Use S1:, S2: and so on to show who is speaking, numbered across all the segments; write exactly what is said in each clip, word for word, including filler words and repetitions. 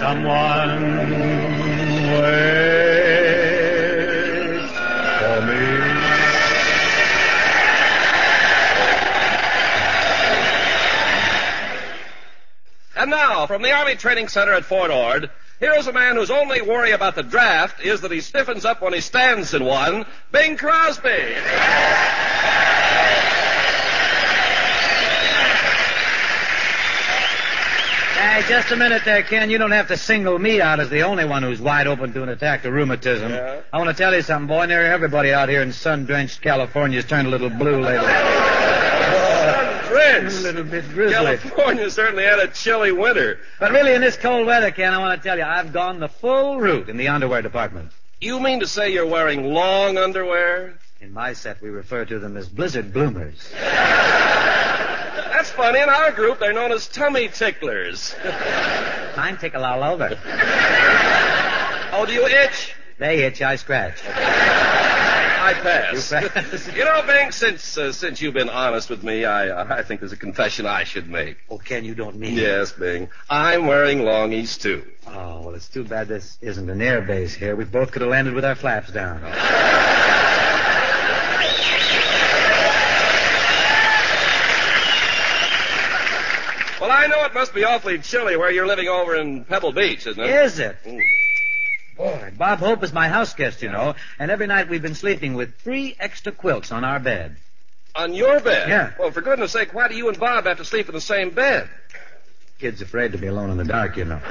S1: Someone waits for me.
S2: And now, from the Army Training Center at Fort Ord, here is a man whose only worry about the draft is that he stiffens up when he stands in one, Bing Crosby.
S3: Hey, just a minute there, Ken. You don't have to single me out as the only one who's wide open to an attack of rheumatism.
S2: Yeah.
S3: I want to tell you something, boy. Nearly everybody out here in sun-drenched California's turned a little blue lately.
S2: Sun-drenched?
S3: A little bit drizzly.
S2: California certainly had a chilly winter.
S3: But really, in this cold weather, Ken, I want to tell you, I've gone the full route in the underwear department.
S2: You mean to say you're wearing long underwear?
S3: In my set, we refer to them as blizzard bloomers.
S2: That's funny. In our group, they're known as tummy ticklers.
S3: Mine tickle all over.
S2: Oh, do you itch?
S3: They itch, I scratch.
S2: I pass.
S3: You pass.
S2: You know, Bing, since uh, since you've been honest with me, I uh, I think there's a confession I should make.
S3: Oh, Ken, you don't mean
S2: Yes, Bing. I'm wearing longies, too.
S3: Oh, well, it's too bad this isn't an air base here. We both could have landed with our flaps down.
S2: Well, I know it must be awfully chilly where you're living over in Pebble Beach, isn't it?
S3: Is it?
S2: Mm.
S3: Boy, Bob Hope is my house guest, you know, and every night we've been sleeping with three extra quilts on our bed.
S2: On your bed?
S3: Yeah.
S2: Well, for goodness sake, why do you and Bob have to sleep in the same bed?
S3: Kid's afraid to be alone in the dark, you know.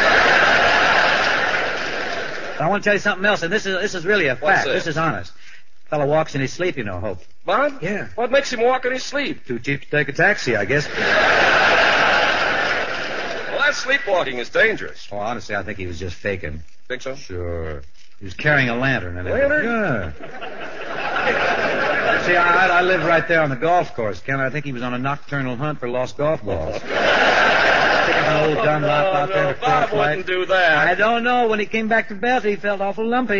S3: I want to tell you something else, and this is this is really a fact. This is honest. Fellow walks in his sleep, you know, Hope.
S2: Bob?
S3: Yeah.
S2: What makes him walk in his sleep?
S3: Too cheap to take a taxi, I guess.
S2: Well, that sleepwalking is dangerous.
S3: Oh, honestly, I think he was just faking.
S2: Think so?
S3: Sure. He was carrying a lantern. And
S2: Lantern?
S3: Yeah. See, I, I live right there on the golf course, Ken. I think he was on a nocturnal hunt for lost golf balls. Sticking an old Dunlop out
S2: no,
S3: there
S2: no,
S3: to
S2: Bob
S3: cross-light.
S2: wouldn't do that.
S3: I don't know. When he came back to bed, he felt awful lumpy.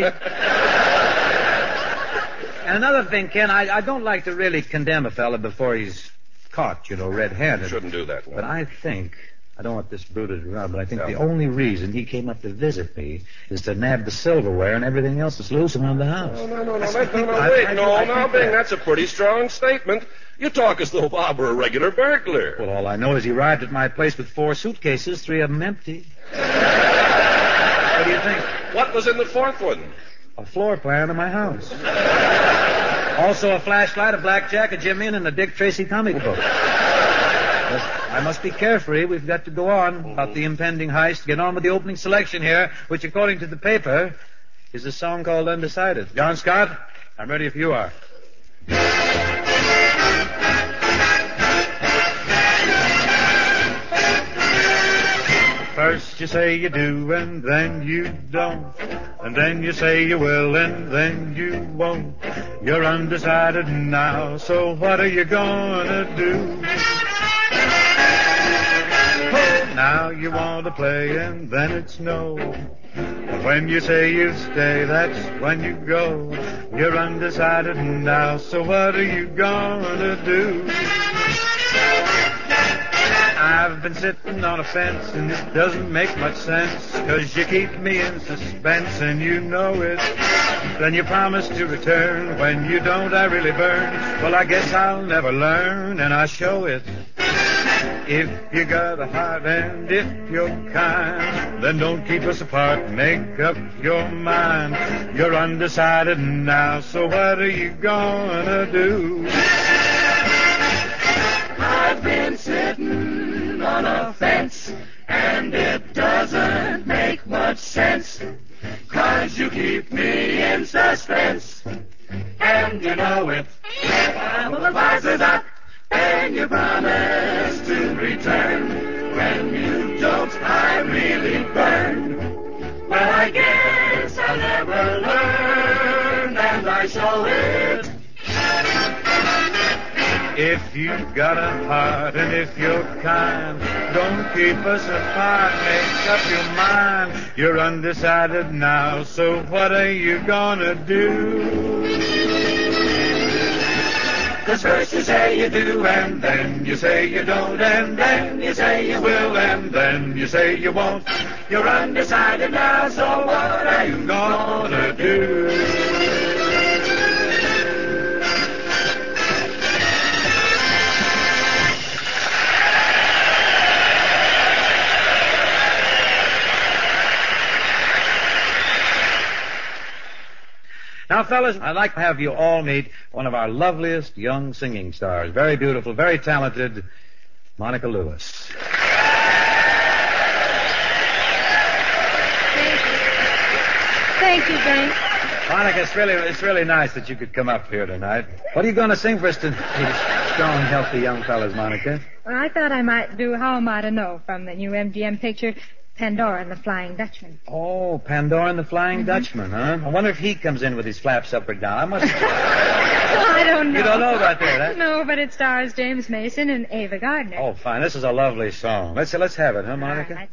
S3: And another thing, Ken, I, I don't like to really condemn a fella before he's caught, you know, red-handed.
S2: Shouldn't do that. No.
S3: But I think, I don't want this bruited around, but I think
S2: Yeah.
S3: the only reason he came up to visit me is to nab the silverware and everything else that's loose around the house.
S2: No, no, no, no, no, no, no,
S3: I-
S2: wait,
S3: I-
S2: no,
S3: I
S2: no,
S3: think
S2: Bing,
S3: that-
S2: that's a pretty strong statement. You talk as though Bob were a regular burglar.
S3: Well, all I know is he arrived at my place with four suitcases, three of them empty. What do you think?
S2: What was in the fourth one?
S3: A floor plan of my house. Also a flashlight, a blackjack, a Jimmy, and a Dick Tracy comic book. Yes, I must be carefree. We've got to go on about the impending heist. Get on with the opening selection here, which, according to the paper, is a song called Undecided. John Scott, I'm ready if you are. First you say you do, and then you don't. And then you say you will, and then you won't. You're undecided now, so what are you gonna do? Oh, now you want to play, and then it's no. And when you say you stay, that's when you go. You're undecided now, so what are you gonna do? I've been sitting on a fence, and it doesn't make much sense, 'cause you keep me in suspense, and you know it. Then you promise to return. When you don't, I really burn. Well, I guess I'll never learn, and I show it. If you got a heart and if you're kind, then don't keep us apart. Make up your mind. You're undecided now, so what are you gonna do?
S4: I've been sitting on a fence, and it doesn't make much sense, 'cause you keep me in suspense, and you know it. I'm a advisor that, and you promise to return. When you don't, I really burn. Well, I guess I'll never learn, and I show it.
S3: If you've got a heart and if you're kind, don't keep us apart, make up your mind. You're undecided now, so what are you gonna do?
S4: 'Cause first you say you do, and then you say you don't, and then you say you will, and then you say you won't. You're undecided now, so what are you gonna do?
S3: Now, fellas, I'd like to have you all meet one of our loveliest young singing stars. Very beautiful, very talented, Monica Lewis.
S5: Thank you, Ben.
S3: Monica, it's really, it's really nice that you could come up here tonight. What are you going to sing for us to these strong, healthy young fellas, Monica?
S5: Well, I thought I might do How Am I to Know from the new M G M picture, Pandora and the Flying Dutchman.
S3: Oh, Pandora and the Flying mm-hmm. Dutchman, huh? I wonder if he comes in with his flaps up or down. I must...
S5: I don't know.
S3: You don't know about that, huh?
S5: No, but it stars James Mason and Ava Gardner.
S3: Oh, fine. This is a lovely song. Let's let's have it, huh, Monica?
S5: All right.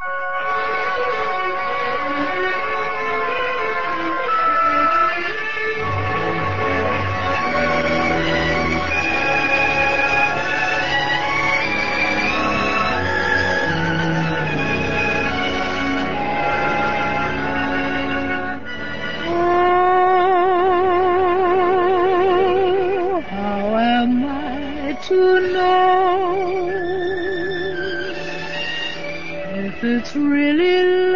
S6: It's really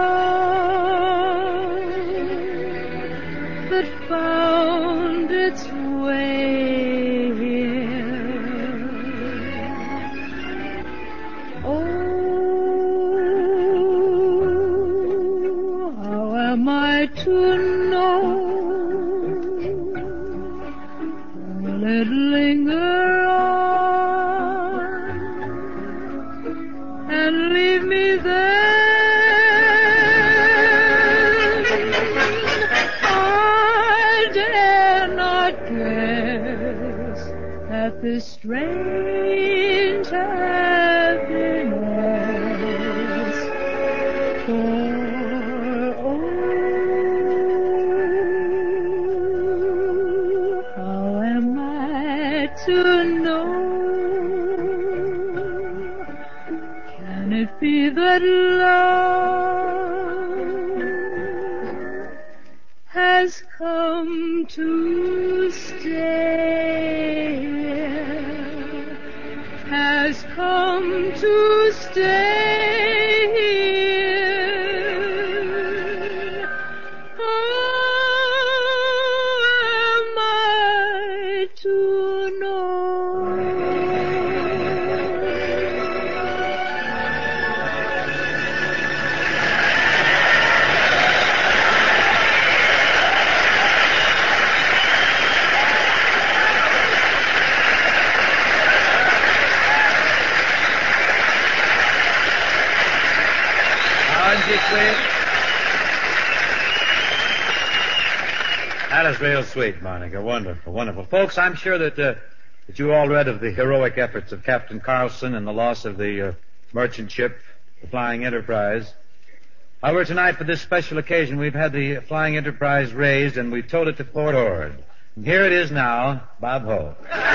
S6: love that found its way here. Oh, how am I to know? Will it linger on and leave me there? I dare not guess at this strange happiness. For, oh, how am I to know? Can it be that love has come to stay? Has come to stay here? How am I to know?
S3: That is real sweet, Monica. Wonderful, wonderful. Folks, I'm sure that uh, that you all read of the heroic efforts of Captain Carlson and the loss of the uh, merchant ship, the Flying Enterprise. However, tonight, for this special occasion, we've had the Flying Enterprise raised and we've towed it to Port Ord. And here it is now, Bob Hope.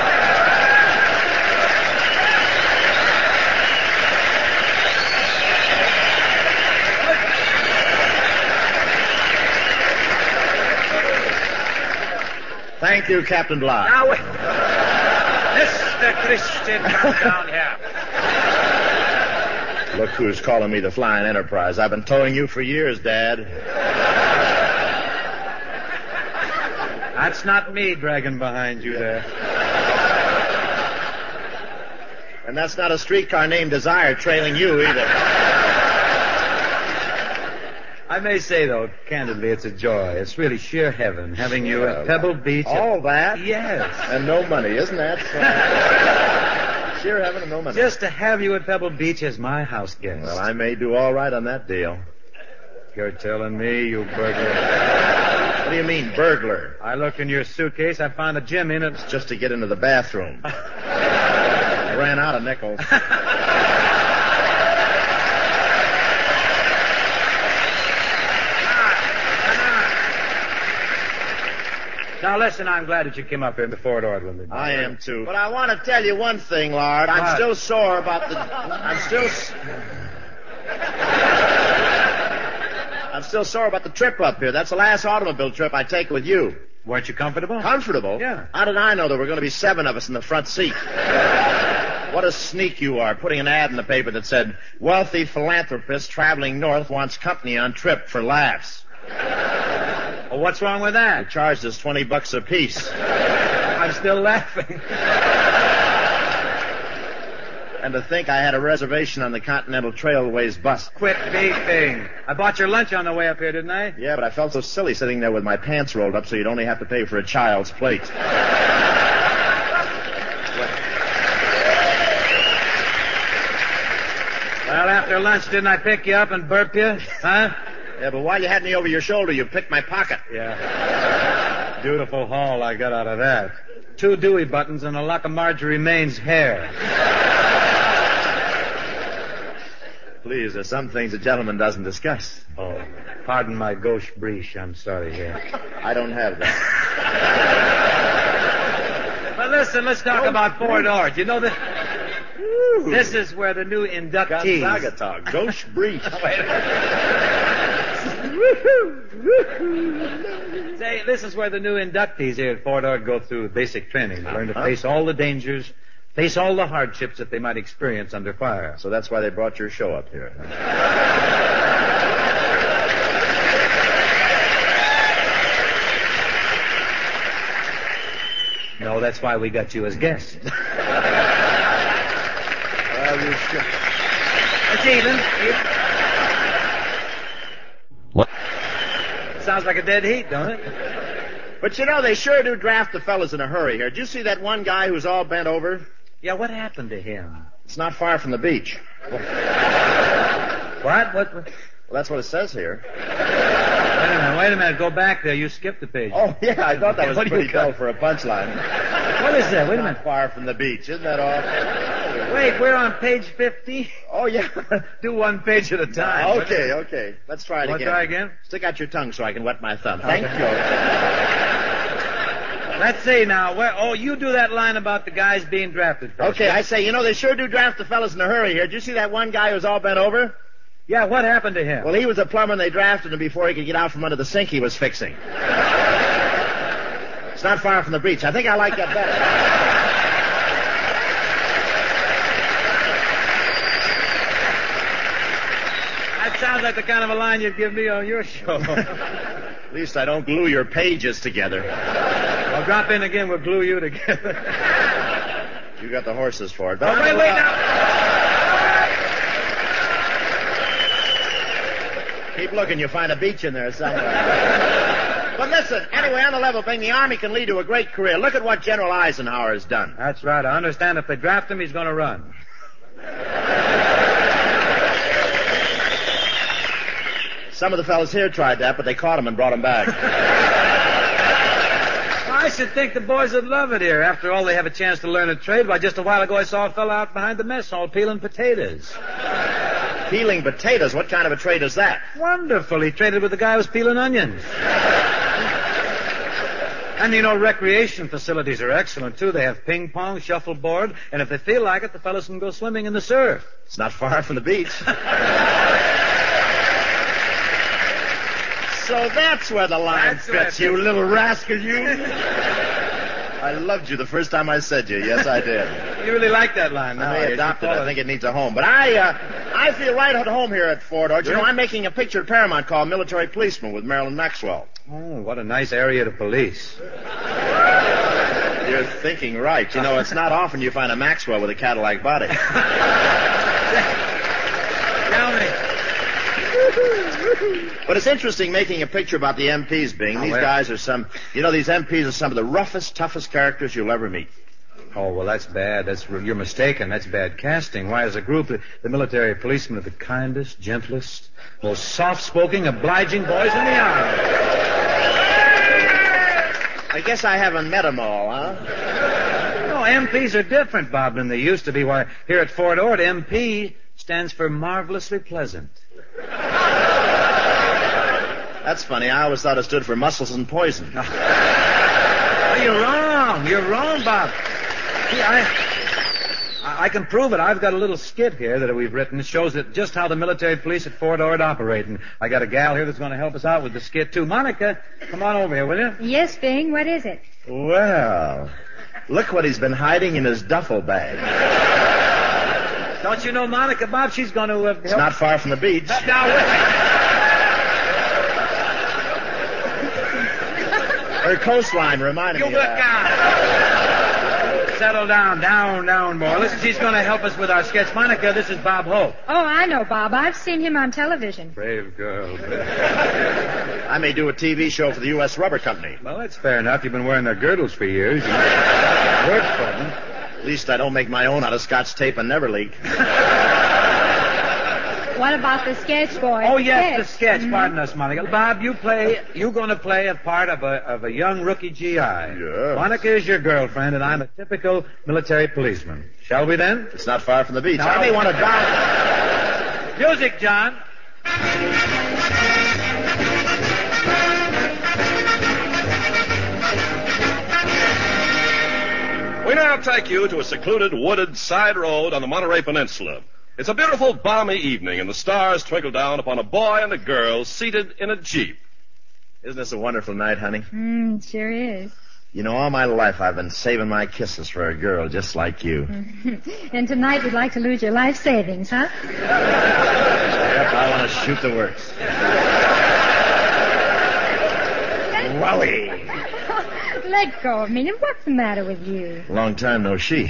S7: Thank you, Captain Bligh.
S3: Now, wait. Mister Christian, come down here.
S7: Look who's calling me the Flying Enterprise. I've been towing you for years, Dad.
S3: That's not me dragging behind you there.
S7: And that's not a streetcar named Desire trailing you either.
S3: I may say, though, candidly, it's a joy. It's really sheer heaven having you at Pebble Beach.
S7: All that?
S3: Yes.
S7: And no money, isn't that? Sheer heaven and no money.
S3: Just to have you at Pebble Beach as my house guest.
S7: Well, I may do all right on that deal.
S3: You're telling me, you burglar.
S7: What do you mean, burglar?
S3: I looked in your suitcase. I found a gem in it.
S7: It's just to get into the bathroom. I ran out of nickels.
S3: Now, listen, I'm glad that you came up here to Fort Ord with me.
S7: I am, too. But I want to tell you one thing, Lard. I'm
S3: what?
S7: still sore about the... I'm still... I'm still sore about the trip up here. That's the last automobile trip I take with you.
S3: Weren't you comfortable?
S7: Comfortable?
S3: Yeah.
S7: How did I know there were going to be seven of us in the front seat? What a sneak you are, putting an ad in the paper that said, wealthy philanthropist traveling north wants company on trip for laughs.
S3: Well, what's wrong with
S7: They
S3: that?
S7: charged us twenty bucks apiece.
S3: I'm still laughing.
S7: And to think I had a reservation on the Continental Trailways bus.
S3: Quit beefing. I bought your lunch on the way up here, didn't I?
S7: Yeah, but I felt so silly sitting there with my pants rolled up so you'd only have to pay for a child's plate.
S3: Well, after lunch, didn't I pick you up and burp you? Huh?
S7: Yeah, but while you had me over your shoulder, you picked my pocket.
S3: Yeah. Beautiful haul I got out of that. Two Dewey buttons and a lock of Marjorie Maine's hair.
S7: Please, there's some things a gentleman doesn't discuss.
S3: Oh, pardon my gauche breech. I'm sorry here.
S7: I don't have that.
S3: But listen, let's talk about Fort Ord. You know that this is where the new inductees...
S7: Gonzaga talk. Gauche breach.
S3: Say, this is where the new inductees here at Fort Ord go through basic training. They learn to face all the dangers, face all the hardships that they might experience under fire.
S7: So that's why they brought your show up here.
S3: No, that's why we got you as guest.
S7: Well, you should.
S3: It's even.
S2: What?
S3: Sounds like a dead heat, don't it?
S7: But you know, they sure do draft the fellas in a hurry here. Did you see that one guy who's all bent over?
S3: Yeah, what happened to him?
S7: It's not far from the beach.
S3: What? What? what?
S7: Well, that's what it says here.
S3: Wait a minute, wait a minute. Go back there. You skipped the page.
S7: Oh, yeah, I thought that was
S3: What do you
S7: pretty dull
S3: got?
S7: for a punchline.
S3: What is that? Wait a minute.
S7: Not far from the beach. Isn't that all?
S3: Wait, we're on page fifty.
S7: Oh, yeah.
S3: Do one page at a time.
S7: Okay, okay. Let's try it
S3: Want to
S7: again.
S3: try again?
S7: Stick out your tongue so I can wet my thumb. Thank
S3: Okay.
S7: you.
S3: Let's see now. Where, oh, you do that line about the guys being drafted first.
S7: Okay, I say, you know, they sure do draft the fellas in a hurry here. Did you see that one guy who's all bent over?
S3: Yeah, what happened to him?
S7: Well, he was a plumber and they drafted him before he could get out from under the sink he was fixing. It's not far from the beach. I think I like that better.
S3: That sounds like the kind of a line you'd give me on your show.
S7: At least I don't glue your pages together.
S3: Well, drop in again. We'll glue you together.
S7: You got the horses for it.
S3: Oh, wait, wait, now.
S7: Keep looking. You'll find a beach in there somewhere. But listen, anyway, on the level thing, the Army can lead to a great career. Look at what General Eisenhower has done.
S3: That's right. I understand if they draft him, he's going to run.
S7: Some of the fellas here tried that, but they caught him and brought him back.
S3: I should think the boys would love it here. After all, they have a chance to learn a trade. Why, just a while ago, I saw a fellow out behind the mess hall peeling potatoes.
S7: Peeling potatoes? What kind of a trade is that?
S3: Wonderful. He traded with the guy who was peeling onions. And, you know, recreation facilities are excellent, too. They have ping pong, shuffleboard, and if they feel like it, the fellas can go swimming in the surf.
S7: It's not far from the beach. So that's where the line
S3: That's where
S7: fits,
S3: it
S7: you
S3: fits.
S7: little rascal, you. I loved you the first time I said you. Yes, I did.
S3: You really like that line now.
S7: I may
S3: you
S7: adopt it.
S3: call
S7: I think it needs a home. But I uh, I feel right at home here at Fort Ord. You
S3: Yeah?
S7: know, I'm making a picture at Paramount called Military Policeman with Marilyn Maxwell.
S3: Oh, what a nice area to police.
S7: You're thinking right. You know, it's not often you find a Maxwell with a Cadillac body.
S3: Tell me.
S7: But it's interesting making a picture about the M Ps, Bing.
S3: Oh,
S7: These
S3: well.
S7: guys are some, you know, these M Ps are some of the roughest, toughest characters you'll ever meet.
S3: Oh, well, that's bad. That's You're mistaken. That's bad casting. Why, as a group, the, the military policemen are the kindest, gentlest, most soft-spoken, obliging boys in the army.
S7: I guess I haven't met them all, huh?
S3: No, M Ps are different, Bob, than they used to be. Why, here at Fort Ord, M P stands for marvelously pleasant.
S7: That's funny. I always thought it stood for muscles and poison.
S3: Oh, you're wrong. You're wrong, Bob. See, I, I can prove it. I've got a little skit here that we've written. It shows that just how the military police at Fort Ord operate. And I got a gal here that's going to help us out with the skit, too. Monica, come on over here, will you?
S5: Yes, Bing. What is it?
S7: Well, look what he's been hiding in his duffel bag.
S3: Don't you know Monica, Bob? She's going to uh, help.
S7: It's not far from the beach.
S3: Uh, now, wait.
S7: Her coastline reminded
S3: You
S7: me
S3: look
S7: of that.
S3: down. Settle down, down, down, boy. Listen, she's going to help us with our sketch. Monica, this is Bob Hope.
S5: Oh, I know, Bob. I've seen him on television.
S3: Brave girl.
S7: I may do a T V show for the U S Rubber Company.
S3: Well, that's fair enough. You've been wearing their girdles for years. You work for them.
S7: At least I don't make my own out of Scotch tape and never leak.
S5: What about the sketch, boy?
S3: Oh,
S5: The
S3: yes, the sketch.
S5: Mhm.
S3: Pardon us, Monica. Bob, you play, you're going to play a part of a, of a young rookie G I.
S7: Yes.
S3: Monica is your girlfriend, and I'm a typical military policeman. Shall we then?
S7: It's not far from the beach.
S3: No.
S7: I may want to drive.
S3: Music, John.
S2: We now take you to a secluded, wooded side road on the Monterey Peninsula. It's a beautiful, balmy evening, and the stars twinkle down upon a boy and a girl seated in a Jeep.
S7: Isn't this a wonderful night, honey?
S5: Mm, sure is.
S7: You know, all my life I've been saving my kisses for a girl just like you.
S5: And tonight you'd like to lose your life savings, huh?
S7: Yep, I want to shoot the works. Wowie!
S5: Let go of me. What's the matter with you?
S7: Long time no see.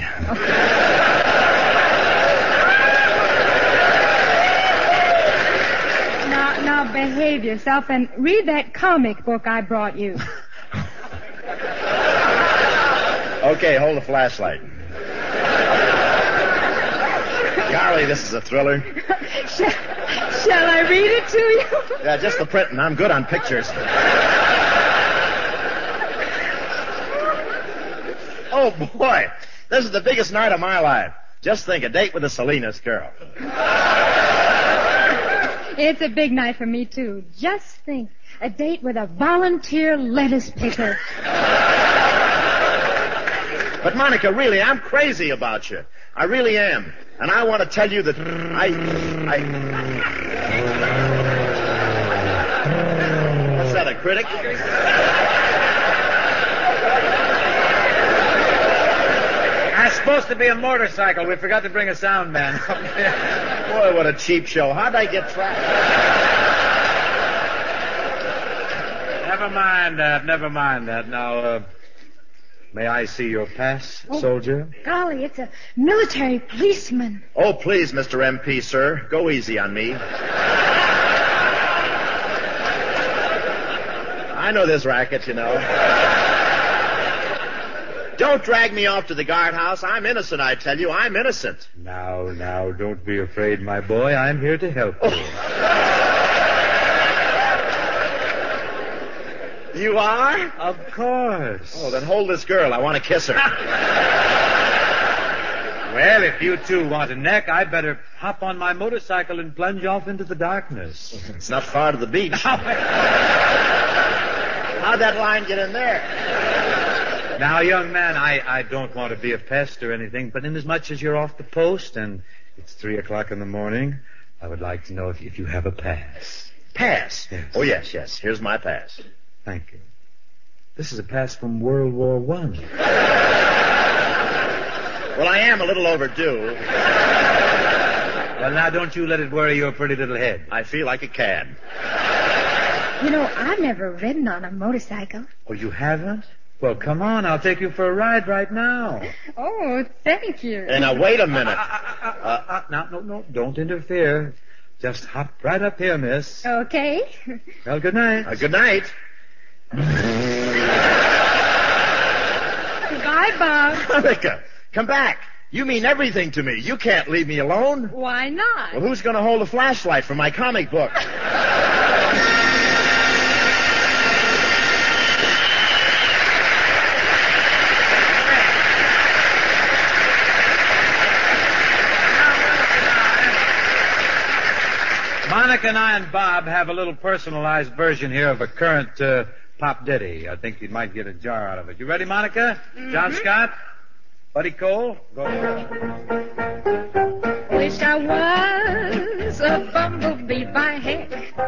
S5: Now, now behave yourself and read that comic book I brought you.
S7: Okay, hold the flashlight. Golly, this is a thriller.
S5: shall, shall I read it to you?
S7: Yeah, just the printing. I'm good on pictures. Oh, boy. This is the biggest night of my life. Just think, a date with a Salinas girl.
S5: It's a big night for me, too. Just think, a date with a volunteer lettuce picker.
S7: But, Monica, really, I'm crazy about you. I really am. And I want to tell you that I... I... What's that, a critic?
S3: That's supposed to be a motorcycle. We forgot to bring a sound man.
S7: Boy, what a cheap show. How'd I get trapped?
S3: Never mind that. Never mind that. Now, uh, may I see your pass,
S5: Oh.
S3: soldier?
S5: Golly, it's a military policeman.
S7: Oh, please, Mister M P, sir. Go easy on me. I know this racket, you know. Don't drag me off to the guardhouse. I'm innocent, I tell you. I'm innocent.
S3: Now, now, don't be afraid, my boy. I'm here to help you.
S7: You are?
S3: Of course.
S7: Oh, then hold this girl. I want to kiss her.
S3: Well, if you two want a neck, I'd better hop on my motorcycle and plunge off into the darkness.
S7: It's not far to the beach. How'd that line get in there?
S3: Now, young man, I, I don't want to be a pest or anything, but inasmuch as you're off the post and it's three o'clock in the morning, I would like to know if, if you have a pass.
S7: Pass?
S3: Yes.
S7: Oh, yes, yes. Here's my pass.
S3: Thank you. This is a pass from World War One.
S7: Well, I am a little overdue.
S3: Well, now, don't you let it worry your pretty little head.
S7: I feel like a cad.
S5: You know, I've never ridden on a motorcycle.
S3: Oh, you haven't? Well, come on. I'll take you for a ride right now.
S5: Oh, thank you.
S7: And now, wait a minute.
S3: Uh, uh, uh, no, no, no. Don't interfere. Just hop right up here, miss.
S5: Okay.
S3: Well, good night.
S7: Uh, good night.
S5: Goodbye, Bob.
S7: Monica, come back. You mean everything to me. You can't leave me alone.
S5: Why not?
S7: Well, who's going to hold a flashlight for my comic book?
S3: Monica and I and Bob have a little personalized version here of a current uh, pop ditty. I think you might get a jar out of it. You ready, Monica? Mm-hmm. John Scott? Buddy Cole, go.
S5: Wish I was a bumblebee by heck.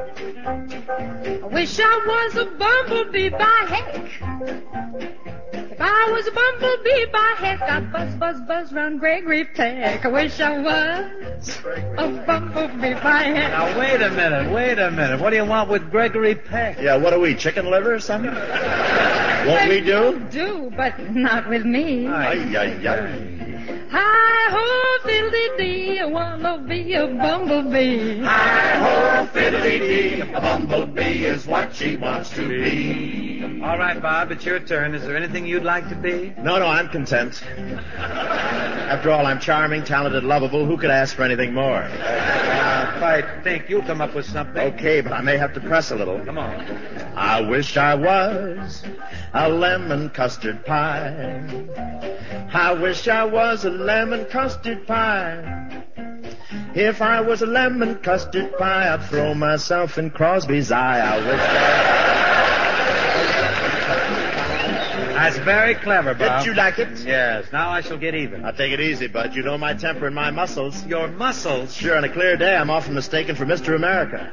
S5: I wish I was a bumblebee by heck. If I was a bumblebee by heck, I'd buzz, buzz, buzz round Gregory Peck. I wish I was a bumblebee by heck.
S3: Now, wait a minute, wait a minute. What do you want with Gregory Peck?
S7: Yeah, what are we, chicken liver or something? What we do?
S5: Do, but not with me.
S7: Ay, ay, ay.
S5: Hi-ho, fiddly-dee, I wanna be a bumblebee.
S4: Hi-ho, fiddly-dee, a bumblebee is what she wants to be.
S3: All right, Bob, it's your turn. Is there anything you'd like to be?
S7: No, no, I'm content. After all, I'm charming, talented, lovable. Who could ask for anything more?
S3: Uh, if I think you'll come up with something.
S7: Okay, but I may have to press a little.
S3: Come on.
S7: I wish I was a lemon custard pie. I wish I was a lemon custard pie. If I was a lemon custard pie, I'd throw myself in Crosby's eye. I wish I...
S3: That's very clever, Bob.
S7: Did you like it?
S3: Yes. Now I shall get even.
S7: Now take it easy, Bud. You know my temper and my muscles.
S3: Your muscles?
S7: Sure, on a clear day, I'm often mistaken for Mister America.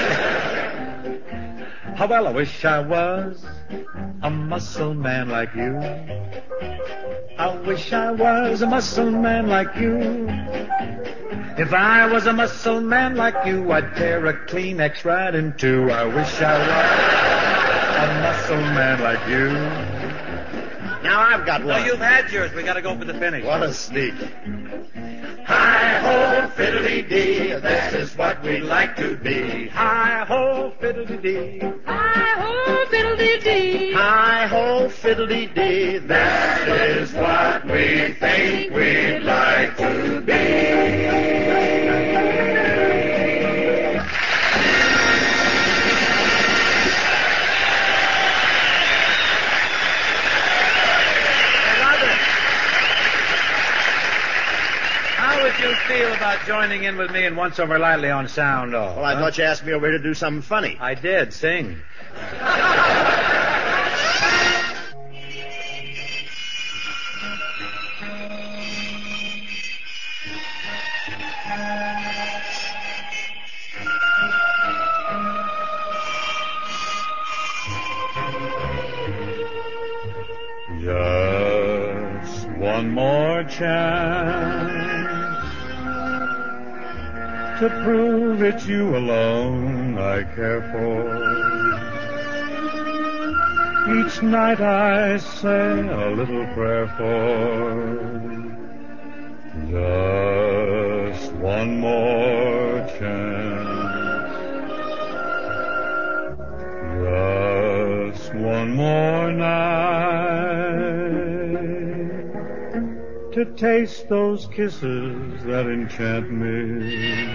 S3: How well I wish I was a muscle man like you. I wish I was a muscle man like you. If I was a muscle man like you, I'd tear a Kleenex right in two. I wish I was a muscle man like you.
S7: Now I've got
S3: No,
S7: one.
S3: you've had yours. We got to go for the finish.
S7: What a sneak.
S4: Hi-ho, fiddly-dee, this is what we'd like to be.
S3: Hi-ho, fiddly-dee.
S5: Hi-ho, fiddly-dee.
S7: Hi-ho, fiddly-dee.
S4: That is what we think we'd like to be.
S3: How would you feel about joining in with me in Once Over Lightly on Sound Off?
S7: Well, I
S3: huh?
S7: thought you asked me over here to do something funny.
S3: I did. Sing.
S1: Just one more chance to prove it's you alone I care for. Each night I say a little prayer for just one more chance, just one more night to taste those kisses that enchant me.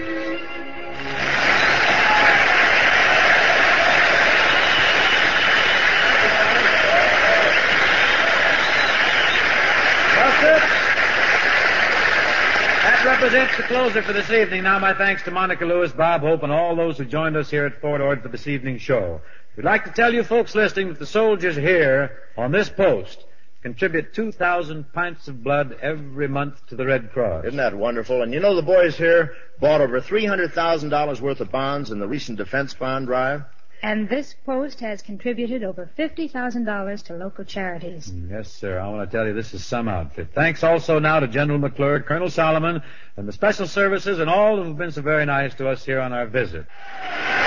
S3: That represents the closer for this evening. Now my thanks to Monica Lewis, Bob Hope, and all those who joined us here at Fort Ord for this evening's show. We'd like to tell you folks listening that the soldiers here on this post contribute two thousand pints of blood every month to the Red Cross.
S7: Isn't that wonderful? And you know the boys here bought over three hundred thousand dollars worth of bonds in the recent defense bond drive?
S5: And this post has contributed over fifty thousand dollars to local charities.
S3: Yes, sir. I want to tell you this is some outfit. Thanks also now to General McClure, Colonel Solomon, and the special services and all who have been so very nice to us here on our visit.